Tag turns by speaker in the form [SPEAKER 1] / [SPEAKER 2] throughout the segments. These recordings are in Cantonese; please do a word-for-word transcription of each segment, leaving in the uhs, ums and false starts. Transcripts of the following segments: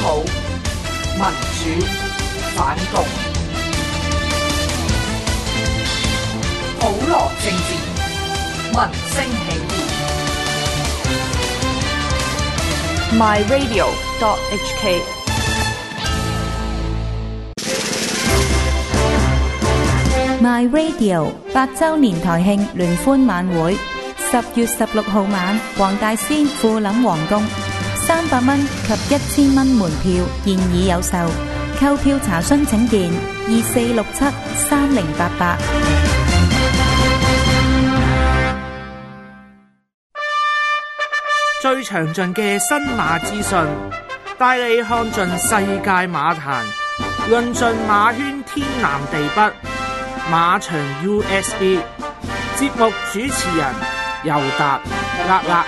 [SPEAKER 1] 普、民主、反共，普羅政治，民聲起義。
[SPEAKER 2] my radio dot h k
[SPEAKER 3] My Radio 八周年台慶聯歡晚會，十月十六號晚，黃大仙富林皇宮，三百蚊及一千蚊門票現已有售，購票查詢請電二四六七三零八八。
[SPEAKER 4] 最詳盡嘅新馬資訊，帶你看盡世界馬壇，論盡馬圈天南地北。馬場 U S B 節目主持人尤達啦啦。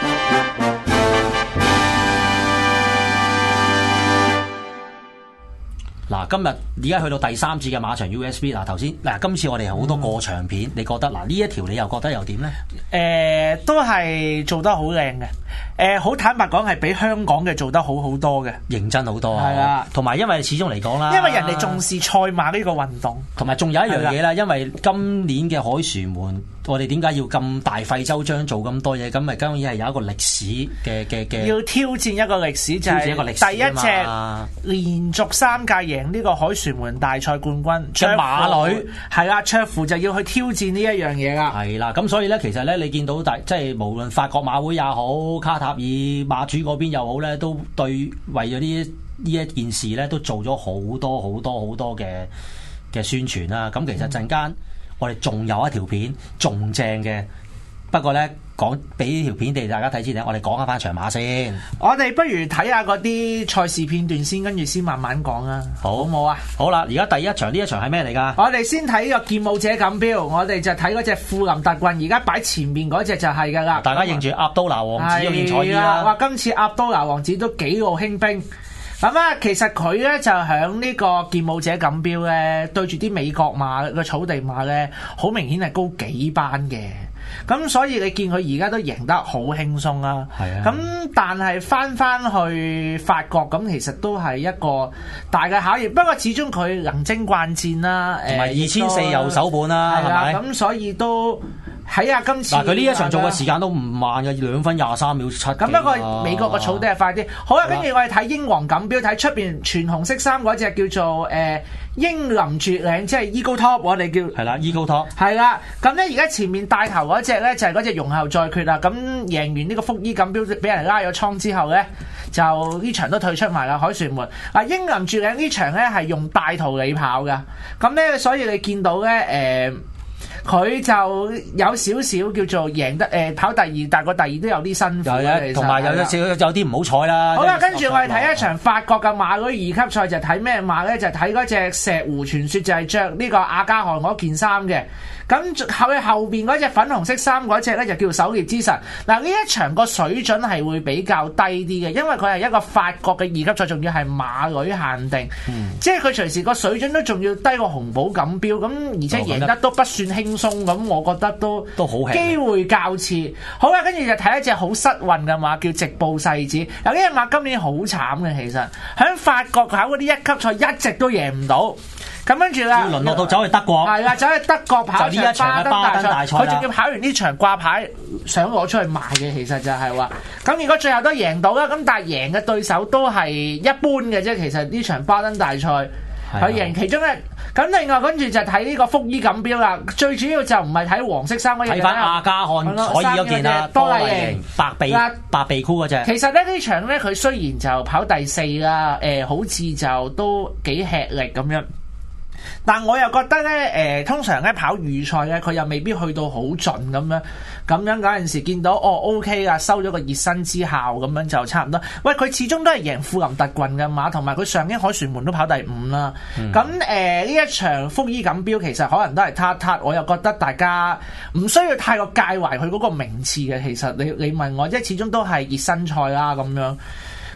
[SPEAKER 5] 嗱，今日而家去到第三節嘅馬場 U S B。嗱，頭先嗱，今次我哋好多過場片，嗯、你覺得嗱呢一條你又覺得又點咧？
[SPEAKER 4] 誒、呃，都係做得好靚嘅。誒、呃，好坦白講，係比香港嘅做得好好多嘅，
[SPEAKER 5] 認真好多。
[SPEAKER 4] 係啊，
[SPEAKER 5] 同埋因為始終嚟講啦，
[SPEAKER 4] 因為人哋重視賽馬呢個運動，
[SPEAKER 5] 同埋仲有一樣嘢啦，因為今年嘅凱旋門，我哋點解要咁大費周章做咁多嘢？咁咪當然係有一個歷史嘅嘅嘅，要
[SPEAKER 4] 挑戰一個歷史，就係第一隻連續三屆贏呢個凱旋門大賽冠軍嘅馬女，係啦，卓芙就要去挑戰呢一樣嘢啦。
[SPEAKER 5] 係啦，咁所以咧，其實咧，你見到大即係無論法國馬會也好，卡塔爾馬主嗰邊又好咧，都對為咗呢呢一件事咧，都做咗好多好多好多嘅嘅宣傳啦。咁其實陣間我哋仲有一條片仲正嘅，不過咧講俾呢條片俾大家睇先咧，我哋講下翻場馬先。
[SPEAKER 4] 我哋不如睇下嗰啲賽事片段先，跟住先慢慢講啊。好冇啊？
[SPEAKER 5] 好啦，而家第一場呢一場係咩嚟㗎？
[SPEAKER 4] 我哋先睇呢個劍舞者錦標，我哋就睇嗰隻富林特郡，而家擺前面嗰隻就係㗎啦。
[SPEAKER 5] 大家認住阿都拿王子嗰件彩衣啦。
[SPEAKER 4] 哇！今次阿都拿王子都幾路輕兵。咁啊，其實佢咧就響呢個劍舞者錦標咧，對住啲美國馬個草地馬咧，好明顯係高幾班嘅。咁所以你見佢而家都贏得好輕鬆啦。係啊。咁但係翻翻去法國，咁其實都係一個大嘅考驗。不過始終佢能征慣戰啦，
[SPEAKER 5] 同埋二千四右手本啦，係咪？
[SPEAKER 4] 咁所以都喺啊今次
[SPEAKER 5] 嗱，佢呢一場做嘅時間都唔慢嘅，兩分廿三秒七。咁
[SPEAKER 4] 不過美國個草地係快啲。好啦，跟住我哋睇英皇錦標，睇出邊全紅色衫嗰隻叫做誒、呃、英林絕嶺，即係 Eagle Top， 我哋叫
[SPEAKER 5] 係啦 Eagle Top。
[SPEAKER 4] 係啦，咁咧而家前面帶頭嗰隻咧就係嗰隻容後再決啦。咁贏完呢個福伊錦標，俾人拉咗倉之後咧，就呢場都退出埋啦。凱旋門啊，英林絕嶺呢場咧係用帶頭嚟跑噶，咁咧所以你見到咧誒。呃佢就有少少叫做贏得誒、呃、跑第二，但係個第二都有啲辛苦嘅，
[SPEAKER 5] 同埋有少有啲唔好彩啦。
[SPEAKER 4] 好啦，跟住我哋睇一場法國嘅馬女二級賽，就睇咩馬咧？就睇嗰隻石湖傳說，就係着呢個亞加汗嗰件衫嘅。咁後佢後邊嗰隻粉紅色衫嗰隻咧就叫狩獵之神。嗱，呢一場個水準係會比較低啲嘅，因為佢係一個法國嘅二級賽，仲要係馬女限定，嗯、即係佢隨時個水準都仲要低過紅寶錦標，咁而且贏得都不算輕鬆，咁我覺得都
[SPEAKER 5] 都好
[SPEAKER 4] 機會較次。好啦，跟住就睇一隻好失運嘅馬，叫直布世子。嗱，呢隻馬今年好慘嘅，其實喺法國考嗰啲一級賽一直都贏唔到。咁跟住啦，
[SPEAKER 5] 要淪落到走去德國，
[SPEAKER 4] 係啦，走去德國跑
[SPEAKER 5] 就呢一場嘅巴登大賽，
[SPEAKER 4] 佢仲要跑完呢場掛牌，想攞出去賣嘅，其實就係話，咁如果最後都贏到啦，咁但係贏嘅對手都係一般嘅啫。其實呢場巴登大賽佢贏其中一，咁另外跟住就睇呢個福伊錦標啦。最主要就唔係睇黃色衫嗰隻，
[SPEAKER 5] 睇翻亞加汗可以嗰件啦，多麗型白鼻白鼻箍嗰隻。
[SPEAKER 4] 其實咧呢場咧佢雖然就跑第四啦，誒、呃、好似就都幾吃力咁樣。但我又覺得咧，誒、呃、通常咧跑預賽咧，佢又未必去到好盡咁樣，咁樣嗰陣時見到哦 OK 啊，收咗個熱身之效咁樣就差唔多。喂，佢始終都係贏富林特郡嘅馬，同埋佢上京凱旋門都跑第五啦。咁誒呢一場福伊錦標其實可能都係撻撻，我又覺得大家唔需要太過介懷佢嗰個名次嘅。其實你你問我，即係始終都係熱身賽啦咁樣。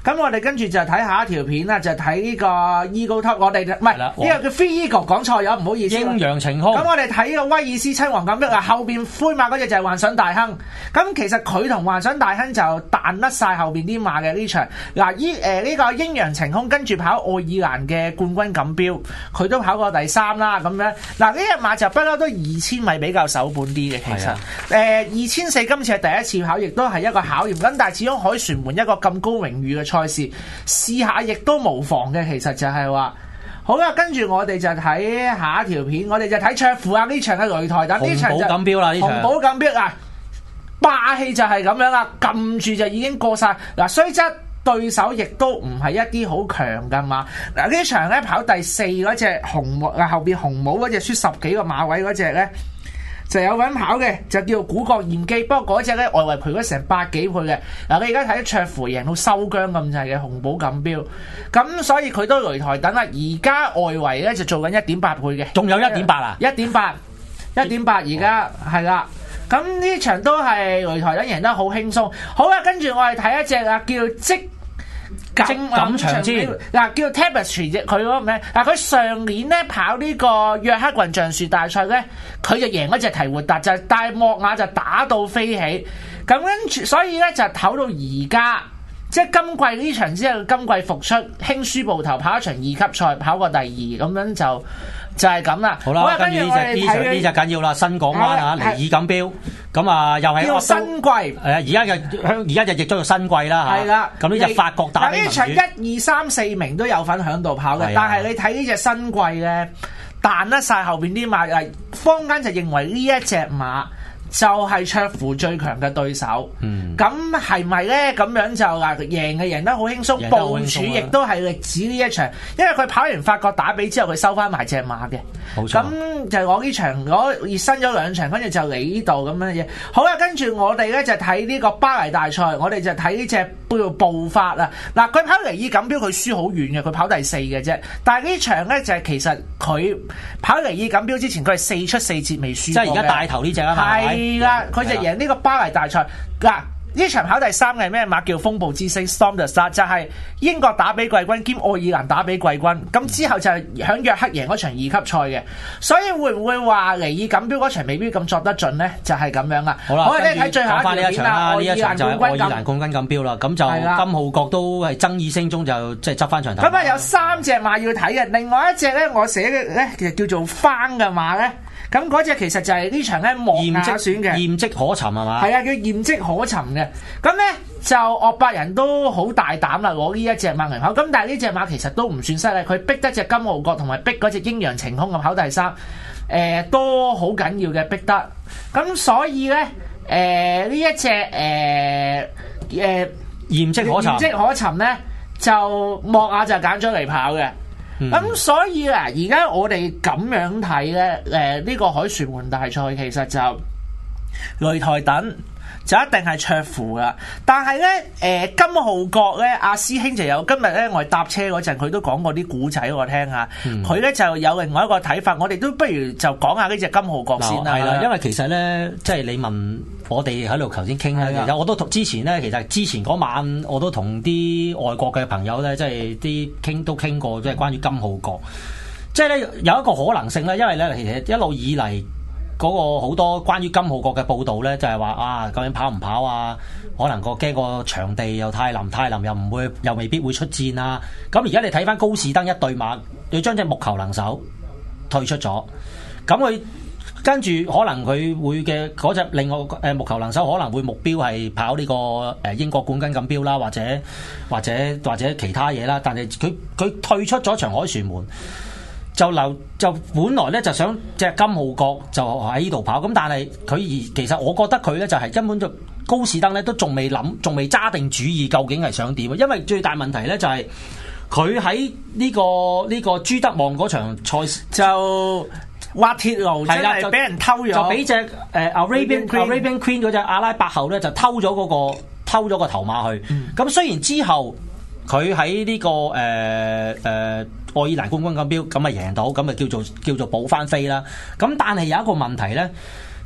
[SPEAKER 4] 咁我哋跟住就睇下一條片啦，就睇呢個 Eagle Top， 我哋唔係呢個叫 Free Eagle， 講錯咗，唔好意思。
[SPEAKER 5] 陰陽晴空。
[SPEAKER 4] 咁我哋睇呢個威爾斯親王錦標啊，後邊灰馬嗰隻就係幻想大亨。咁其實佢同幻想大亨就彈甩晒後邊啲馬嘅呢場。嗱，依誒呢個陰陽晴空跟住跑愛爾蘭嘅冠軍錦標，佢都跑過第三啦。咁樣嗱，呢隻馬就不嬲都二千米比較手本啲嘅，其實誒二千四今次係第一次跑，亦都係一個考驗。咁但係始終凱旋門一個咁高榮譽嘅賽事，試下亦都無妨嘅。其實就係話，好啦，跟住我哋就睇下一條片，我哋就睇卓芙啊呢場嘅擂台等呢場就
[SPEAKER 5] 紅寶錦標啦，呢場
[SPEAKER 4] 紅寶錦標啊，霸氣就係咁樣啦，撳住就已經過晒嗱，雖則對手亦都唔係一啲好強噶嘛。嗱呢場咧跑第四嗰隻紅帽啊，後邊紅帽嗰隻輸十幾個馬位嗰隻咧，就有份跑嘅，就叫做古國艷基。不過嗰隻咧外圍賠咗成百幾倍嘅。嗱，你而家睇卓芙贏到收姜咁滯嘅紅寶錦標，咁所以佢都擂台等啦。而家外圍咧就做緊一點八倍嘅，
[SPEAKER 5] 仲有一點八啊，
[SPEAKER 4] 一點八，一點八而家係啦。咁呢場都係擂台等贏得好輕鬆。好啦，跟住我哋睇一隻啊，叫即
[SPEAKER 5] 精錦長戰
[SPEAKER 4] 嗱，叫 Tapestry 啫，佢嗰個名嗱，佢上年咧跑呢個約克郡橡樹大賽咧，佢就贏嗰隻提活達，就帶莫亞就打到飛起，咁跟住所以咧就唞到而家，即係今季呢場之後，今季復出輕輸步頭跑一場二級賽，跑過第二，咁樣就就係咁啦。
[SPEAKER 5] 好啦，跟住呢隻呢隻呢隻緊要啦，新港灣啊，尼爾錦標。咁啊，又係
[SPEAKER 4] 叫新季，
[SPEAKER 5] 誒而家嘅香，而家就譯咗做新季啦嚇。係啦，咁呢隻法國打比盟主，
[SPEAKER 4] 呢場一二三四名都有份響度跑嘅，但係你睇呢隻新季咧，彈甩晒後邊啲馬，誒坊間就認為呢一隻馬就係卓芙最強嘅對手。嗯，咁係咪咧？咁樣就話贏嘅贏得好輕鬆，部署亦都係力指呢一場，因為佢跑完法國打比之後，佢收翻埋隻馬嘅。冇錯。咁就我呢場，我熱身咗兩場，跟住就嚟呢度咁樣嘢。好啦，跟住我哋咧就睇呢個巴黎大賽，我哋就睇呢隻叫做步法啊。嗱，佢跑尼爾錦標佢輸好遠嘅，佢跑第四嘅啫。但係呢場咧就係、是、其實佢跑尼爾錦標之前，佢係四出四捷未輸。即係而家帶頭呢隻啊嘛。係啦，佢就贏呢個巴黎大賽嗱。呢場跑第三嘅咩馬叫風暴之星 Storm the Star， 就係英國打比季軍兼愛爾蘭打比季軍，咁之後就係響約克贏嗰場二級賽嘅，所以會唔會話尼爾錦標嗰場未必咁作得盡呢？就係、是、咁樣啦。好啦，我哋睇最後一條片啦，呢一場就係愛爾蘭冠軍錦標啦，咁就金浩國都係爭議聲中就即係執翻場頭。咁啊有三隻馬要睇嘅，另外一隻咧我寫嘅咧其實叫做翻嘅馬咧。咁嗰隻其實就係呢場咧莫亞選嘅，驗跡可尋係嘛？係啊，叫驗跡可尋嘅。咁咧就岳伯仁都好大膽啦，攞呢一隻馬嚟跑。咁但係呢隻馬其實都唔算犀利，佢逼得隻金傲國同埋逼嗰隻陰陽晴空咁跑第三，誒、呃、都好緊要嘅逼得。咁所以咧誒呢一隻誒誒驗跡可尋，驗跡可尋咧就莫亞就揀咗嚟跑嘅。咁、嗯、所以啊，而家我哋咁樣睇咧，誒、呃、呢、這個凱旋門大賽其實就擂台等就一定係卓芙噶，但係咧誒金浩國咧阿師兄就有今日咧我哋搭車嗰陣佢都講過啲古仔我聽下，佢咧、嗯、就有另外一個睇法，我哋都不如就講下呢隻金浩國先啦。係啦，因為其實咧即係你問我哋喺度頭先傾咧，其實我都同之前咧，其實之前嗰晚我都同啲外國嘅朋友咧，即係啲傾都傾過，即係關於金浩國，即係咧有一個可能性咧，因為咧其實一路以嚟。嗰個好多關於金浩國嘅報導咧，就係話啊，究竟跑唔跑啊？可能個驚個場地又太腍，太腍又唔會，又未必會出戰啊！咁而家你睇翻高士登一對馬，佢將隻木球能手退出咗，咁佢跟住可能佢會嘅嗰隻另外誒木球能手可能會目標係跑呢個誒英國冠軍錦標啦，或者或者或者其他嘢啦，但係佢佢退出咗場凱旋門。就留就本來咧就想隻金浩國就喺呢度跑，咁但係佢而其實我覺得佢咧就係根本就高士登咧都仲未諗，仲未揸定主意究竟係想點，因為最大問題咧就係佢喺呢個呢、呢個朱德望嗰場賽事就挖鐵路，係啦，就俾人偷咗，就俾隻誒 Arabian Arabian Queen 嗰隻阿拉伯后咧就偷咗嗰、嗰個偷咗個頭馬去，咁、嗯、雖然之後佢喺呢個誒誒。呃呃愛爾蘭冠軍錦標咁啊贏到，咁啊叫做叫做補翻飛啦。咁但係有一個問題咧，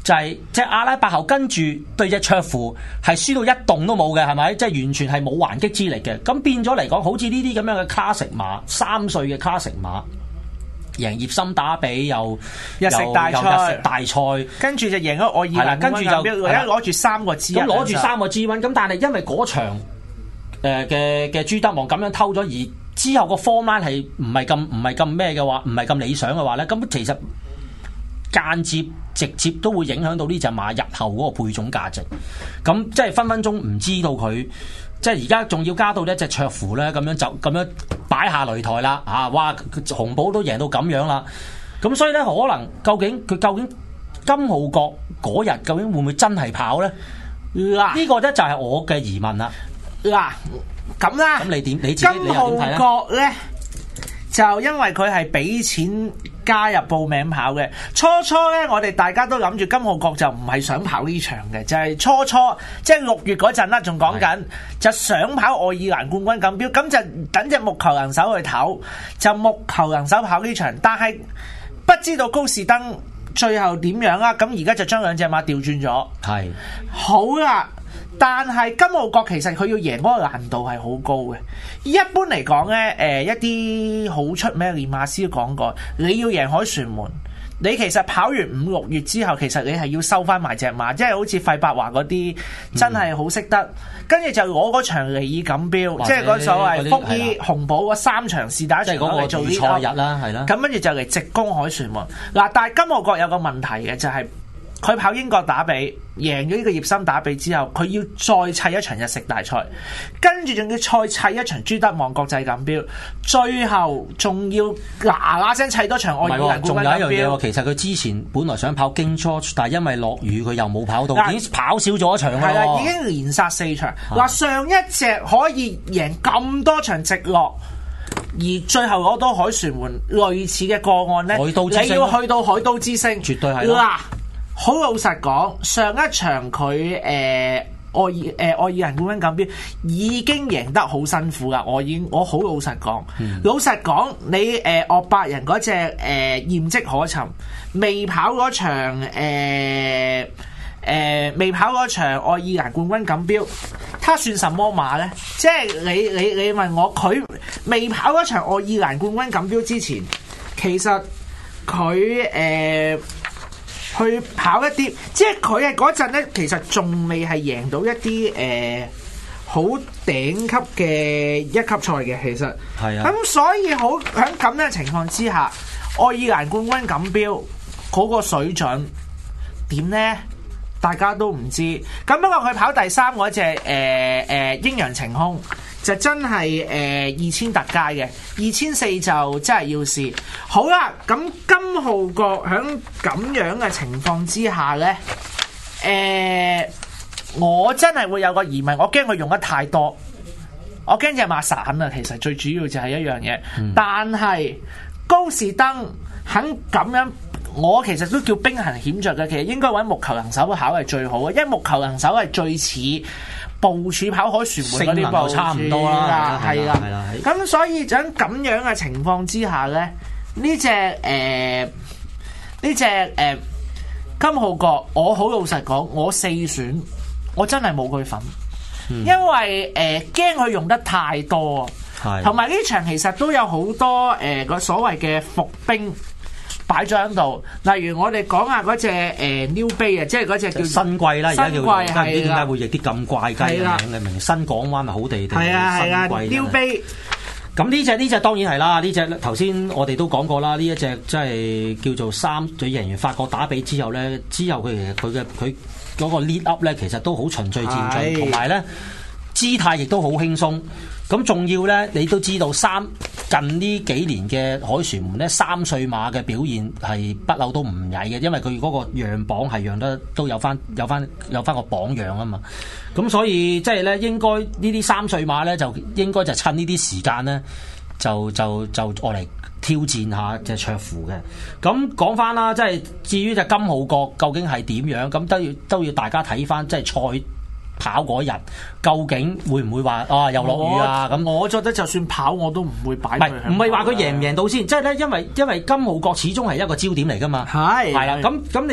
[SPEAKER 5] 就係即係阿拉伯後跟住對隻卓芙係輸到一動都冇嘅，係咪？即係完全係冇還擊之力嘅。咁變咗嚟講，好似呢啲咁樣嘅 classic 馬，三歲嘅 classic 馬，贏葉森打比又
[SPEAKER 4] 日食大賽，
[SPEAKER 5] 日食大賽，
[SPEAKER 4] 跟住就贏咗愛爾蘭，
[SPEAKER 5] 跟住就
[SPEAKER 4] 而家攞住三個 G 一，
[SPEAKER 5] 咁攞住三個 G 一，咁但係因為嗰場誒嘅嘅朱德望咁樣偷咗，而之後個 form line 係唔係咁唔係咁咩嘅話，唔係咁理想嘅話咧，咁其實間接直接都會影響到呢隻馬日後嗰個配種價值。咁即係分分鐘唔知道佢，即係而家仲要加到一隻卓芙咧，咁樣就咁樣擺下擂台啦。啊，哇！紅寶都贏到咁樣啦。咁所以咧，可能究竟佢究竟金浩國嗰日究竟會唔會真係跑咧？嗱、啊，呢個咧就係我嘅疑問啦。
[SPEAKER 4] 嗱，咁啦，
[SPEAKER 5] 咁你點？你自己你又點睇咧？
[SPEAKER 4] 金浩國咧，就因為佢係俾錢加入報名跑嘅。初初咧，我哋大家都諗住金浩國就唔係想跑呢場嘅，就係、是、初初即係六月嗰陣啦，仲講緊就想跑愛爾蘭冠軍錦標，咁就等隻木球人手去唞，就木球人手跑呢場，但係不知道高士登最後點樣啊？咁而家就將兩隻馬調轉咗，係好啦。但係金浩國其實佢要贏嗰個難度係好高嘅。一般嚟講呢，誒、呃、一啲好出名嘅練馬師都講過，你要贏凱旋門，你其實跑完五六月之後，其實你係要收翻埋隻馬，即係好似費伯華嗰啲真係好識得，跟住、嗯、就攞嗰場尼爾錦標，者即係嗰所謂福伊紅寶嗰三場試打一場嚟做呢個
[SPEAKER 5] 賽日啦，係啦。
[SPEAKER 4] 咁跟住就嚟直攻凱旋門。嗱，但係金浩國有個問題嘅就係、是。佢跑英國打比贏咗呢個葉森打比之後，佢要再砌一場日食大賽，跟住仲要再砌一場朱德望國際錦標，最後仲要嗱嗱聲砌多場愛爾蘭冠軍錦標。
[SPEAKER 5] 其實佢之前本來想跑 King George， 但係因為落雨佢又冇跑到，已經跑少咗一場啦。係啦，
[SPEAKER 4] 已經連殺四場。嗱、啊，上一隻可以贏咁多場直落，而最後攞到凱旋門類似嘅個案咧，你要去到海島之星，
[SPEAKER 5] 絕對係啦。
[SPEAKER 4] 好老實講，上一場佢誒、呃、愛爾誒、呃、愛爾蘭冠軍錦標已經贏得好辛苦噶，我已經我好老實講，嗯、老實講你誒岳、呃、伯仁嗰隻誒驗跡可尋，未跑嗰場誒、呃呃、未跑嗰場愛爾蘭冠軍錦標，他算什麼馬呢？即係你你你問我，佢未跑嗰場愛爾蘭冠軍錦標之前，其實佢誒。呃去跑一啲，即係佢係嗰陣咧，其實仲未係贏到一啲誒好頂級嘅一級賽嘅，其實係啊。咁所以好喺咁樣嘅情況之下，愛爾蘭冠軍錦標嗰個水準點呢？大家都唔知。咁不過佢跑第三嗰隻誒誒陰陽晴空就真係誒二千特街嘅，二千四就真係要試。好啦，咁金浩國喺咁樣嘅情況之下呢，誒、呃、我真係會有個疑問，我驚佢用得太多，我驚隻馬散啊。其實最主要就係一樣嘢，嗯、但係高士登肯咁樣。我其實都叫兵行險著嘅，其實應該揾木球人手跑係最好嘅，因為木球人手係最似部署跑凱旋門嗰啲部署，
[SPEAKER 5] 差唔多啦，
[SPEAKER 4] 係啦，係啦。咁所以喺咁樣嘅情況之下咧，呢隻誒呢隻誒金浩國，我好老實講，我四選我真係冇佢份，嗯、因為誒驚佢用得太多，同埋呢場其實都有好多誒個、呃、所謂嘅伏兵。擺咗喺度，例如我哋講下嗰隻誒 New Bay 啊，即係嗰隻叫
[SPEAKER 5] 新貴啦，而家叫，唔知點解會譯啲咁怪雞嘅名嘅，名新港灣咪好地地，
[SPEAKER 4] 係啊係啊 New Bay。
[SPEAKER 5] 咁呢隻呢隻當然係啦，呢隻頭先我哋都講過啦，呢一隻即係叫做三對贏完法國打比之後咧，之後佢其實佢嘅佢嗰個 lead up 咧，其實都好循序漸進，同埋咧姿態亦都好輕鬆。咁仲要咧，你都知道三近呢幾年嘅凱旋門咧，三歲馬嘅表現係不嬲都唔曳嘅，因為佢嗰個讓榜係讓得都有翻有翻有翻個榜樣啊嘛。咁所以即係咧，應該呢啲三歲馬咧，就應該就趁呢啲時間咧，就就就愛嚟挑戰下隻卓芙嘅。咁講翻啦，即係至於隻金浩國究竟係點樣，咁都要都要大家睇翻即係賽跑嗰日究竟會唔會話啊又落雨啊咁？
[SPEAKER 4] 我覺得就算跑我都唔會擺佢。
[SPEAKER 5] 唔係唔係話佢贏唔贏到先，即係咧，因為因為金浩國始終係一個焦點嚟噶嘛。係係啦，咁咁你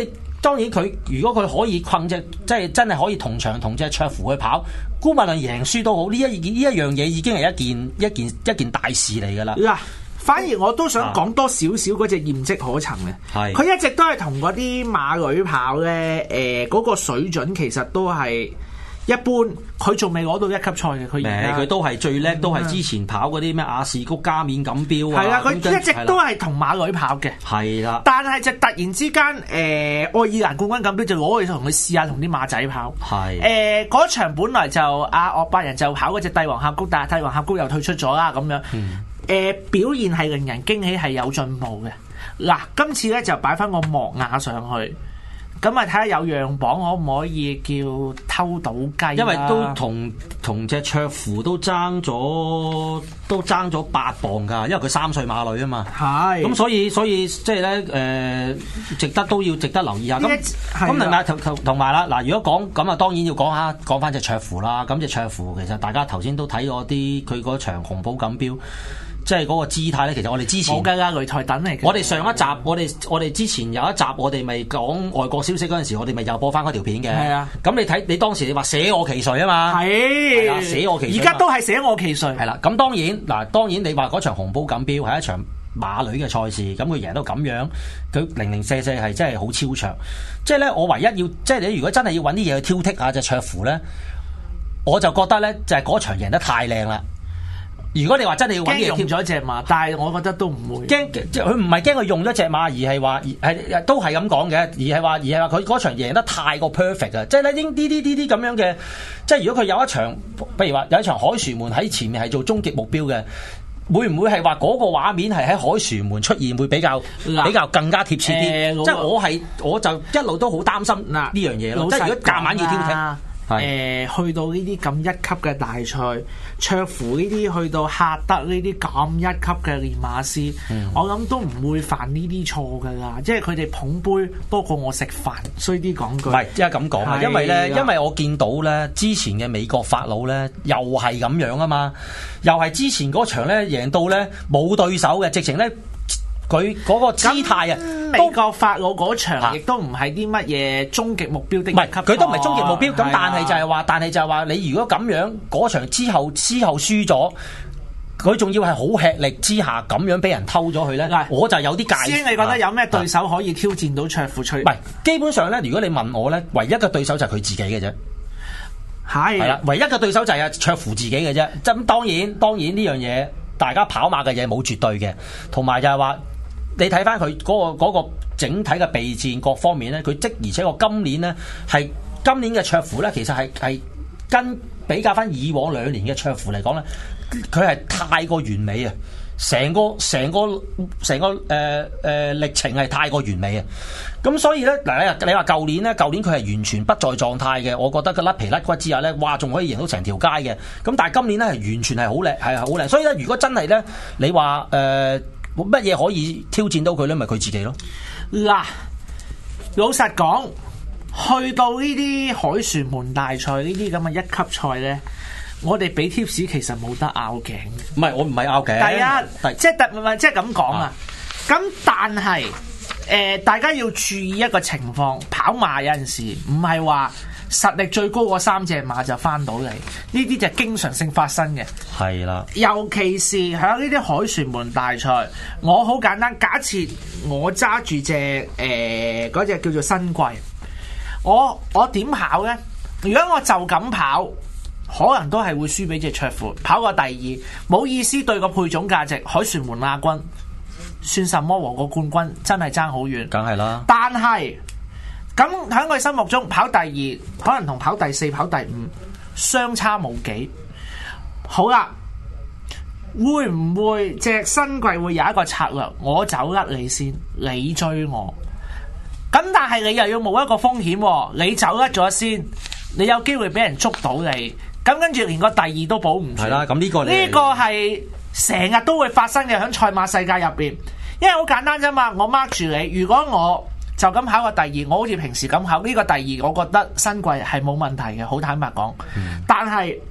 [SPEAKER 5] 當然佢如果佢可以困隻，即係真係可以同場同隻卓芙去跑，姑勿論贏輸都好，呢一呢一樣嘢已經係一件一件一件大事嚟㗎啦。
[SPEAKER 4] 嗱，反而我都想講多少少嗰隻驗跡可尋嘅，係佢、啊、一直都係同嗰啲馬女跑咧，誒、呃、嗰、那個水準其實都係一般，佢仲未攞到一級賽嘅，佢而家
[SPEAKER 5] 佢都係最叻，都係之前跑嗰啲咩亞士谷加冕錦標啊，
[SPEAKER 4] 係啦，佢一直都係同馬女跑嘅，
[SPEAKER 5] 係啦。
[SPEAKER 4] 但係就突然之間，誒、呃、愛爾蘭冠軍錦標就攞去同佢試下同啲馬仔跑，係誒嗰場本來就阿岳伯仁就跑嗰隻帝王峽谷，但係帝王峽谷又退出咗啦，咁樣，誒、嗯呃、表現係令人驚喜，係有進步嘅。嗱，今次咧就擺翻個莫雅上去。咁啊，睇下有樣磅可唔可以叫偷到雞？因
[SPEAKER 5] 為都同同隻卓芙都爭咗，都爭咗八磅㗎。因為佢三歲馬女啊嘛。係。咁所以所以即係咧誒，值得都要值得留意下。咁咁同埋同同埋啦，嗱，如果講咁啊，當然要講下講翻隻卓芙啦。咁隻卓芙其實大家頭先都睇咗啲佢嗰場紅寶錦標。即係嗰個姿態咧，其實我哋之前
[SPEAKER 4] 冇㗎㗎，擂台等嚟嘅。
[SPEAKER 5] 我哋上一集，我哋我哋之前有一集，我哋咪講外國消息嗰陣時，我哋咪又播翻嗰條片嘅。係啊，咁你睇你當時你話捨我其誰啊嘛？係啊，捨我其誰。
[SPEAKER 4] 而家都係捨我其誰。
[SPEAKER 5] 係啦，咁當然嗱，當然你話嗰場紅寶錦標係一場馬女嘅賽事，咁佢贏到咁樣，佢零零舍舍係真係好超長。即係咧，我唯一要即係你如果真係要揾啲嘢去挑剔下隻卓芙咧，我就覺得咧就係嗰場贏得太靚啦。如果你話真係要揾嘢
[SPEAKER 4] 用咗隻馬，但係我覺得都唔會
[SPEAKER 5] 驚，即係佢唔係驚佢用咗隻馬，而係話係都係咁講嘅，而係話而係話佢嗰場贏得太過 perfect 啊！即係咧，應呢啲呢啲咁樣嘅，即係如果佢有一場，譬如話有一場凱旋門喺前面係做終極目標嘅，會唔會係話嗰個畫面係喺凱旋門出現會比較比較更加貼切啲？呃、即係我係我就一路都好擔心呢樣嘢咯。即係如果夾硬要挑剔。誒、呃、去到呢啲咁一級嘅大賽，卓芙呢啲去到嚇得呢啲咁一級嘅練馬師，嗯、我諗都唔會犯呢啲錯㗎啦。即係佢哋捧杯多過我食飯，衰啲講句。唔係， 即係咁講啊，因為咧，因為我見到咧之前嘅美國法老咧，又係咁樣啊嘛，又係之前嗰場咧贏到咧冇對手嘅，直情咧。佢嗰個姿態啊，
[SPEAKER 4] 美國法老嗰場亦都唔係啲乜嘢終極目標的，唔係
[SPEAKER 5] 佢都唔係終極目標。咁但係就係話，但係就係話，你如果咁樣嗰場之後之後輸咗，佢仲要係好吃力之下咁樣俾人偷咗佢咧，我就有啲介意。
[SPEAKER 4] 師兄，你覺得有咩對手可以挑戰到卓芙？唔
[SPEAKER 5] 係基本上咧，如果你問我咧，唯一嘅對手就係佢自己嘅啫。係係啦，唯一嘅對手就係卓芙自己嘅啫。咁當然當然呢樣嘢，大家跑馬嘅嘢冇絕對嘅，同埋就係話。你睇翻佢嗰個嗰個整體嘅備戰各方面咧，佢即而且個今年咧係今年嘅卓芙咧，其實係係跟比較翻以往兩年嘅卓芙嚟講咧，佢係太過完美啊！成個成個成個誒誒、呃呃、歷程係太過完美啊！咁所以咧嗱，你你話舊年咧，舊年佢係完全不在狀態嘅，我覺得佢甩皮甩骨之下咧，哇，仲可以贏到成條街嘅。咁但係今年咧係完全係好靚，係好靚。所以咧，如果真係咧，你話誒。呃乜嘢可以挑戰到佢咧？咪佢自己咯。
[SPEAKER 4] 嗱，老實講，去到呢啲凱旋門大賽呢啲咁嘅一級賽咧，我哋俾 tips 其實冇得拗頸。
[SPEAKER 5] 唔係，我唔係拗頸。第一，
[SPEAKER 4] 第即係特唔係即係咁講啊。咁但係誒、呃，大家要注意一個情況，跑馬有陣時唔係話。實力最高嗰三隻馬就翻到嚟，呢啲就經常性發生嘅。係啦，尤其是喺呢啲凱旋門大賽，我好簡單，假設我揸住隻誒嗰隻叫做新貴，我我點跑呢？如果我就咁跑，可能都係會輸俾隻卓芙，跑過第二，冇意思對個配種價值，凱旋門亞軍算什麼？和個冠軍真係爭好遠。梗係啦，但係。咁喺佢心目中跑第二，可能同跑第四、跑第五相差冇幾。好啦，會唔會隻新貴會有一個策略？我走甩你先，你追我。咁但係你又要冒一個風險，你走甩咗先，你有機會俾人捉到你。咁跟住連個第二都保唔住。係啦，咁呢個呢個係成日都會發生嘅喺賽馬世界入邊，因為好簡單啫嘛。我 mark 住你，如果我就咁考個第二，我好似平時咁考呢個第二，我覺得新貴係冇問題嘅，好坦白講。嗯、但係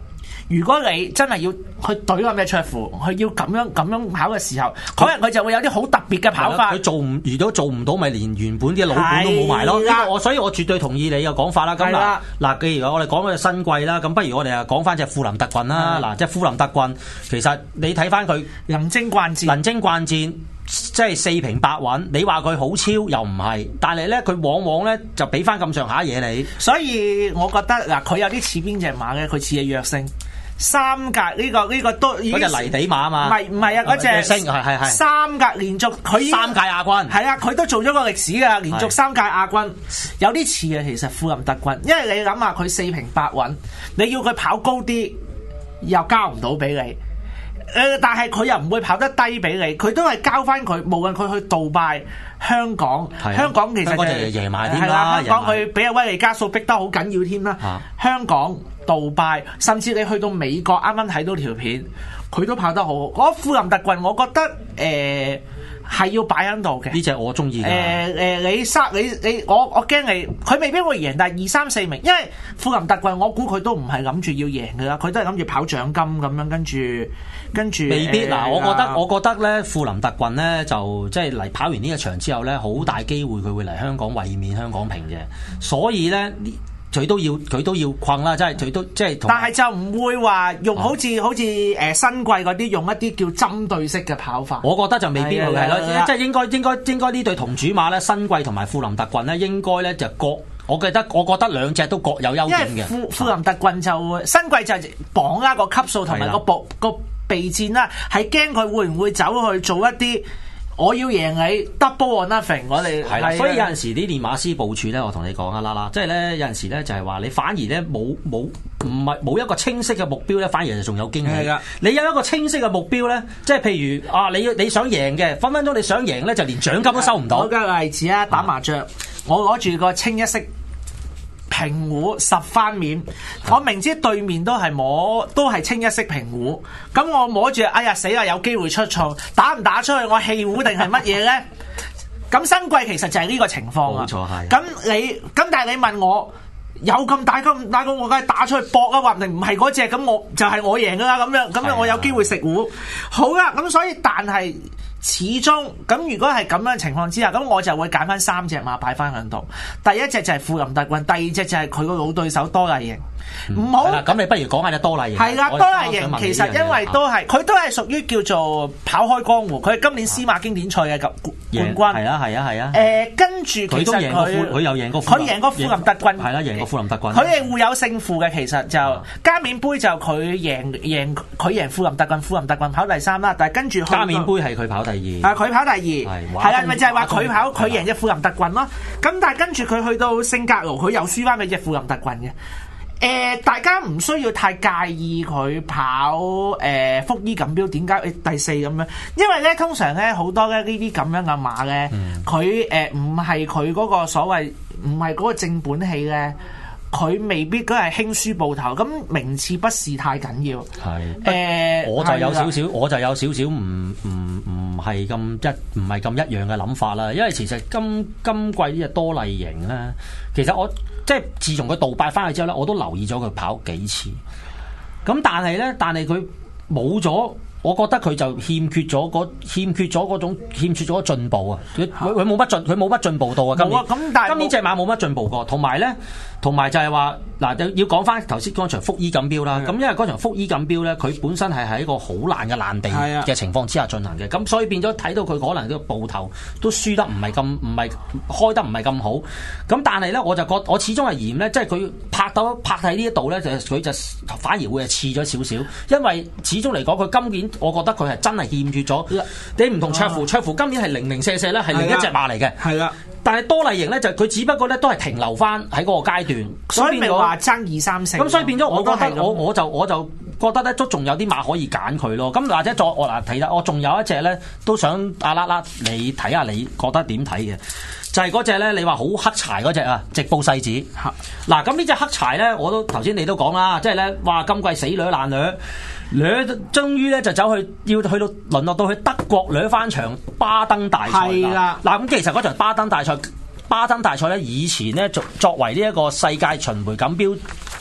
[SPEAKER 4] 如果你真係要去懟個咩卓符，佢要咁樣咁樣跑嘅時候，可能佢就會有啲好特別嘅跑法。
[SPEAKER 5] 佢做唔，如果做唔到，咪連原本啲老本都冇埋咯。呢個我所以我絕對同意你嘅講法啦。咁嗱嗱，既然我哋講嗰隻新貴啦，咁不如我哋啊講翻隻富林特郡啦。嗱，即係富林特郡，其實你睇翻佢
[SPEAKER 4] 能征慣戰，
[SPEAKER 5] 能征慣戰。即係四平八穩，你話佢好超又唔係，但係咧佢往往咧就俾翻咁上下嘢你。
[SPEAKER 4] 所以我覺得嗱，佢有啲似邊隻馬嘅，佢似係躍星三格呢、呢個呢、呢個都已經
[SPEAKER 5] 嗰隻泥地馬啊嘛，
[SPEAKER 4] 唔係唔係啊，嗰隻
[SPEAKER 5] 躍星係係係
[SPEAKER 4] 三格連續佢
[SPEAKER 5] 三屆亞軍
[SPEAKER 4] 係啊，佢都做咗個歷史㗎，連續三屆亞軍有啲似啊，其實富林特郡，因為你諗下佢四平八穩，你要佢跑高啲又交唔到俾你。誒、呃，但係佢又唔會跑得低俾你，佢都係交翻佢。無論佢去杜拜、香港，
[SPEAKER 5] 的
[SPEAKER 4] 香港其實就
[SPEAKER 5] 係贏埋添
[SPEAKER 4] 係啦。
[SPEAKER 5] 啦，
[SPEAKER 4] 香港佢俾阿威利加數逼得好緊要添啦。啊、香港、杜拜，甚至你去到美國，啱啱睇到條片，佢都跑得好。嗰富林特郡，我覺得誒係、呃、要擺喺度嘅。
[SPEAKER 5] 呢隻我中意。誒誒、
[SPEAKER 4] 呃呃，你三你你我我驚你，佢未必會贏，但係二三四名，因為富林特郡，我估佢都唔係諗住要贏㗎啦，佢都係諗住跑獎金咁樣，跟住。跟住
[SPEAKER 5] 未必嗱、呃，我覺得、呃、我覺得咧，富林特郡咧就即係嚟跑完呢一場之後咧，好大機會佢會嚟香港衛冕香港瓶嘅，所以咧佢都要佢都要困啦，即係佢都即係。
[SPEAKER 4] 但係就唔會話用好似、啊、好似誒新貴嗰啲用一啲叫針對式嘅跑法。
[SPEAKER 5] 我覺得就未必會係咯，即係應該應該應該呢對同主馬咧，新貴同埋富林特郡咧，應該咧就各。我記得，我覺得兩隻都各有優點嘅。因為
[SPEAKER 4] 富富林特郡就新貴就綁一個級數同埋個步個備戰啦，係驚佢會唔會走去做一啲我要贏你 double or nothing。我哋
[SPEAKER 5] 係啦，所以有陣時啲練馬師部署咧，我同你講啊啦啦，即係咧有陣時咧就係話你反而咧冇冇唔係冇一個清晰嘅目標咧，反而就仲有驚喜。係噶，你有一個清晰嘅目標咧，即係譬如啊，你你想贏嘅，分分鐘你想贏咧，就連獎金都收唔到。
[SPEAKER 4] 我嘅例子啊，打麻雀，啊、我攞住個清一色。平胡十番面，我明知對面都係摸，都係清一色平胡，咁我摸住，哎呀死啦，有機會出錯，打唔打出去？我棄胡定係乜嘢咧？咁新貴其實就係呢個情況啊！冇錯係。咁你咁但係你問我有咁大咁大個，我梗係打出去搏啊，話唔定唔係嗰隻，咁我就係我贏噶啦，咁樣咁樣我有機會食胡。好啦，咁所以但係。始終咁，如果係咁樣嘅情況之下，咁我就會揀翻三隻馬擺翻喺度。第一隻就係富林特郡，第二隻就係佢個老對手多麗盈。唔好咁，
[SPEAKER 5] 你不如講下隻多麗盈。
[SPEAKER 4] 係啦，多麗盈其實因為都係佢都係屬於叫做跑開江湖，佢係今年司馬經典賽嘅冠冠軍。係啊係啊係啊。誒，跟住其實佢
[SPEAKER 5] 佢又贏過，
[SPEAKER 4] 佢贏過富林特郡。
[SPEAKER 5] 係啦，贏過富林特郡。
[SPEAKER 4] 佢哋互有勝負嘅，其實就加冕杯就佢贏贏佢贏富林特郡，富林特郡跑第三啦。但係跟住
[SPEAKER 5] 加冕杯係佢跑第二。
[SPEAKER 4] 啊，佢跑第二，係啦，咪就係話佢跑佢贏隻富林特郡咯。咁但係跟住佢去到聖格盧，佢又輸翻俾隻富林特郡嘅。誒、呃，大家唔需要太介意佢跑誒、呃、福伊錦標點解第四咁樣，因為咧通常咧好多咧呢啲咁樣嘅馬咧，佢誒唔係佢嗰個所謂唔係嗰個正本戲咧。佢未必嗰係輕輸報頭，咁名次不是太緊要。係誒，
[SPEAKER 5] 呃、我就有少少，的我就有少少唔唔唔係咁一唔係咁一樣嘅諗法啦。因為其實今今季呢隻多麗盈咧，其實我即係自從佢杜拜翻去之後咧，我都留意咗佢跑幾次。咁但係咧，但係佢冇咗。我覺得佢就欠缺咗嗰欠缺咗嗰種欠缺咗進步啊！佢佢冇乜進佢冇乜進步到啊！今年咁但係今年隻馬冇乜進步過，同埋咧，同埋就係話嗱，要講翻頭先嗰場福伊錦標啦。咁的因為嗰場福伊錦標咧，佢本身係喺一個好爛嘅爛地嘅情況之下進行嘅，咁的所以變咗睇到佢可能個步頭都輸得唔係咁唔係開得唔係咁好。咁但係咧，我就覺我始終係嫌咧，即係佢拍到拍喺呢一度咧，就佢就反而會係次咗少少，因為始終嚟講佢今年。我覺得佢係真係欠缺咗，你唔同卓符，卓符今年係零零舍舍咧，係另一隻馬嚟嘅。係啦，但係多麗盈咧就佢只不過咧都係停留翻喺嗰個階段，
[SPEAKER 4] 所以咪話爭二三勝。
[SPEAKER 5] 咁所以變咗，我覺得我我就我就覺得咧都仲有啲馬可以揀佢咯。咁或者再我嗱睇啦，我仲有一隻咧都想阿啦啦你睇下，你覺得點睇嘅？就係嗰隻咧，你話好黑柴嗰隻啊，直布世子。嗱咁呢隻黑柴咧，我都頭先你都講啦，即係咧哇今季死掠爛掠。掠終於咧就走去要去到淪落到去德國掠翻場巴登大賽啦。嗱咁的其實嗰場巴登大賽，巴登大賽咧以前咧作作為呢一個世界巡迴錦標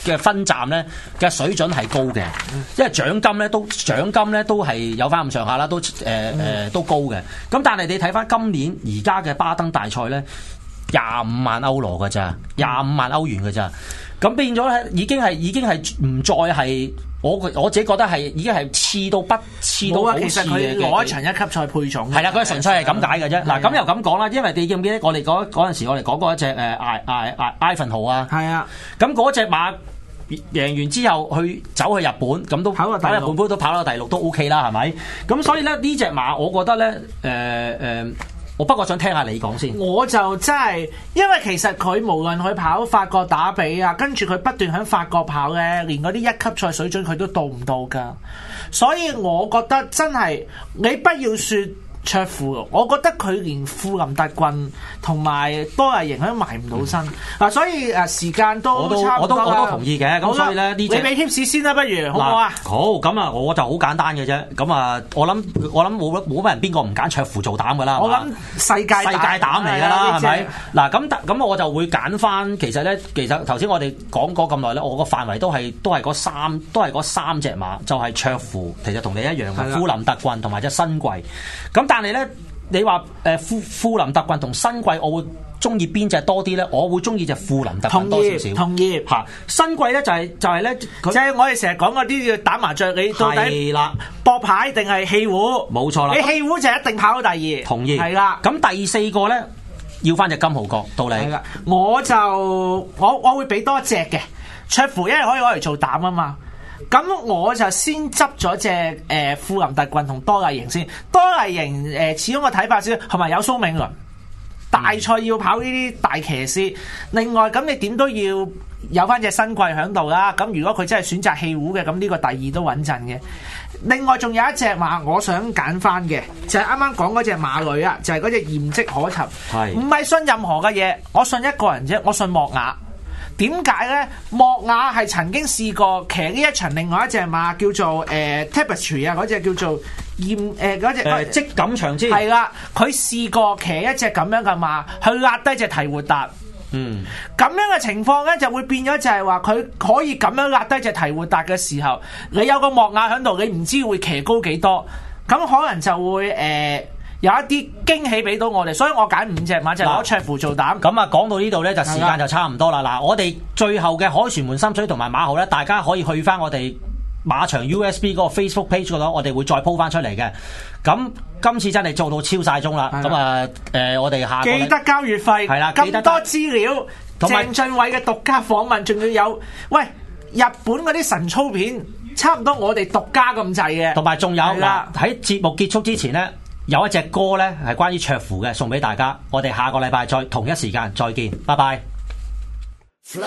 [SPEAKER 5] 嘅分站咧嘅水準係高嘅，因為獎金咧都獎金咧都係有翻咁上下啦，都誒誒、呃呃、都高嘅。咁但係你睇翻今年而家嘅巴登大賽咧，廿五萬歐羅㗎咋，廿五萬歐元㗎咋。咁變咗咧，已經係已經係唔再係我我自己覺得係已經係次到不次到好次嘅。其實佢
[SPEAKER 4] 攞一場一級賽配種。
[SPEAKER 5] 係啦，佢純粹係咁解嘅啫。嗱，咁又咁講啦，因為你記唔記得我哋嗰嗰陣時我哋講過一隻誒艾艾艾艾芬豪啊？係啊。咁嗰隻馬贏完之後去走去日本，咁都跑日本杯都跑到第六都 OK 啦，係咪？咁所以咧呢隻馬，我覺得咧誒誒。呃呃我不過想聽下你講先，
[SPEAKER 4] 我就真係，因為其實佢無論佢跑法國打比啊，跟住佢不斷喺法國跑咧，連嗰啲一級賽水準佢都到唔到噶，所以我覺得真係你不要説卓芙，我覺得佢連富林特郡同埋多麗型都埋唔到身嗱、嗯啊，所以誒時間都差唔多啦。我都我都同意嘅，咁所以咧呢隻你俾 tips 先啦，不如好唔好啊？好，咁啊，我就好簡單嘅啫。咁啊，我諗我諗冇冇乜人邊個唔揀卓芙做膽噶啦。我諗世界世界膽嚟噶啦，係咪？嗱咁咁我就會揀翻。其實咧，其實頭先我哋講過咁耐咧，我個範圍都係都係嗰三都係嗰三隻馬，就係卓芙，其實同你一樣嘅富林特郡同埋隻新貴咁。但係咧，你話誒富富林特郡同新貴，我會中意邊隻多啲咧？我會中意隻富林特郡多少少。同意嚇。新貴咧就係、是、就係、是、咧，即係我哋成日講嗰啲叫打麻雀，你到底搏牌定係氣糊？冇錯啦。你氣糊就一定跑到第二。同意。係啦。咁第四個咧，要翻隻金豪角到你。係啦。我就我我會俾多一隻嘅卓芙，因為可以攞嚟做膽啊嘛。咁我就先執咗隻誒富林特郡同多麗型先，多麗型誒、呃、始終個睇法少，同埋有蘇銘倫大賽要跑呢啲大騎師。另外咁你點都要有翻隻新貴喺度啦。咁如果佢真係選擇氣糊嘅，咁呢個第二都穩陣嘅。另外仲有一隻馬我想揀翻嘅，就係啱啱講嗰隻馬女啊，就係嗰隻驗跡可尋，唔係信任何嘅嘢，我信一個人啫，我信莫雅。點解咧？莫雅係曾經試過騎呢一場另外一隻馬叫做誒、呃、Tapestry 啊，嗰隻叫做驗誒嗰隻誒積錦長之係啦，佢試過騎一隻咁樣嘅馬去壓低隻提活達。嗯，咁樣嘅情況咧就會變咗就係話佢可以咁樣壓低隻提活達嘅時候，你有個莫雅喺度，你唔知會騎高幾多，咁可能就會誒。呃有一啲驚喜俾到我哋，所以我揀五隻馬就攞卓芙做膽。咁啊，講到呢度呢，就時間就差唔多啦。嗱，我哋最後嘅凱旋門心水同埋馬號呢，大家可以去翻我哋馬場 U S B 嗰個 Facebook page 嗰度，我哋會再鋪翻出嚟嘅。咁今次真係做到超晒鐘啦。咁啊，誒、呃，我哋下個記得交月費。係啦，咁多資料，鄭俊偉嘅獨家訪問，仲要有喂日本嗰啲神操片，差唔多我哋獨家咁滯嘅。同埋仲有嗱，喺節目結束之前呢。有一隻歌咧係關於卓芙嘅，送俾大家。我哋下個禮拜再同一時間再見，拜拜。Fly,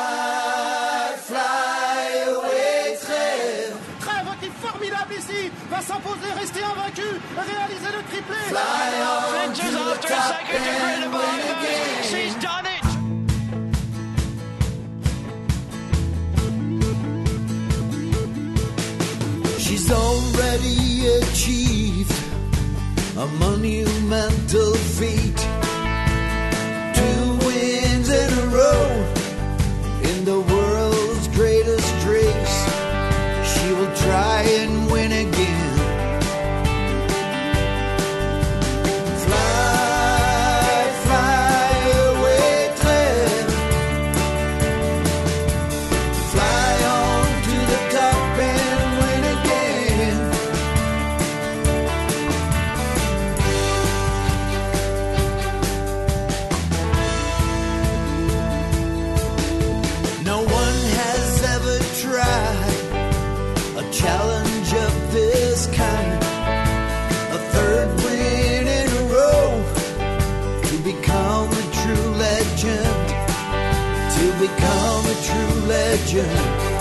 [SPEAKER 4] fly away, trêve. Trêve qui formidable ici, va s'imposer, rester invaincu, réaliser le triplé. Fly on to the top and win again. She's done it. She's already achieved a monumental feat, two wins in a row in the world's greatest race. She will try and win again. Fly, fly away, trêve. Fly on to the top and win again. No one has ever tried a challenge of this kind, a third win in a row, to become a true legend, to become a true legend.